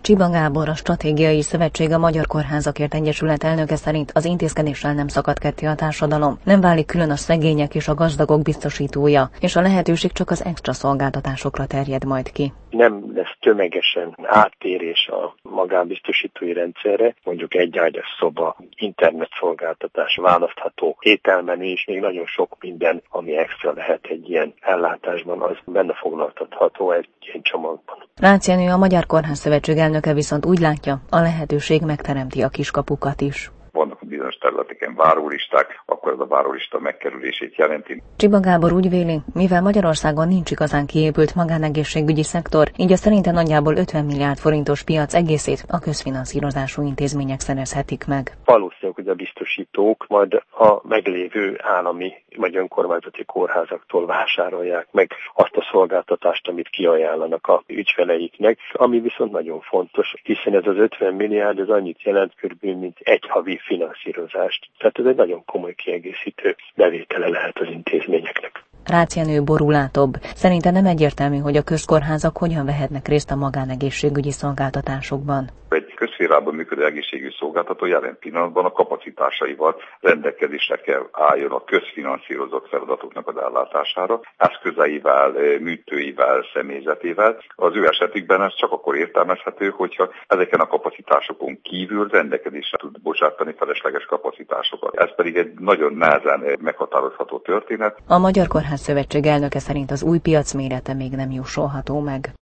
Csiba Gábor, a Stratégiai Szövetség a Magyar Kórházakért Egyesület elnöke szerint az intézkedéssel nem szakad ketté a társadalom, nem válik külön a szegények és a gazdagok biztosítója, és a lehetőség csak az extra szolgáltatásokra terjed majd ki. Nem lesz tömegesen áttérés a magánbiztosítói rendszerre, mondjuk egy ágyas szoba, internetszolgáltatás, választható ételmenü és még nagyon sok minden, ami extra lehet egy ilyen ellátásban, az benne foglaltatható egy ilyen csomagban. Rácz Jenő, a Magyar Kórház Szövetség elnöke viszont úgy látja, a lehetőség megteremti a kiskapukat is. Vannak a bizonyos területeken várólisták, akkor ez a várólista megkerülését jelenti. Csiba Gábor úgy véli, mivel Magyarországon nincs igazán kiépült magánegészségügyi szektor, így a szerinte nagyjából 50 milliárd forintos piac egészét a közfinanszírozású intézmények szerezhetik meg. Valószínűleg, hogy a biztosítók majd a meglévő állami vagy önkormányzati kórházaktól vásárolják meg azt a szolgáltatást, amit kiajánlanak a ügyfeleiknek, ami viszont nagyon fontos, hiszen ez az 50 milliárd ez annyit jelent körülbelül, mint egy havi finanszírozást. Tehát ez egy nagyon komoly kiegészítő bevétele lehet az intézményeknek. Rácz Jenő borulátóbb. Szerinte nem egyértelmű, hogy a közkórházak hogyan vehetnek részt a magánegészségügyi szolgáltatásokban. Egy közszférában működő egészségügyi szolgáltató jelen pillanatban a kapacitásaival rendelkezésre kell álljon a közfinanszírozott feladatoknak az ellátására, eszközeivel, műtőivel, személyzetével. Az ő esetükben ez csak akkor értelmezhető, hogyha ezeken a kapacitásokon kívül rendelkezésre tud bocsátani felesleges kapacitásokat. Ez pedig egy nagyon nehezen meghatározható történet. A Magyar Kórház Szövetség elnöke szerint az új piac mérete még nem jósolható meg.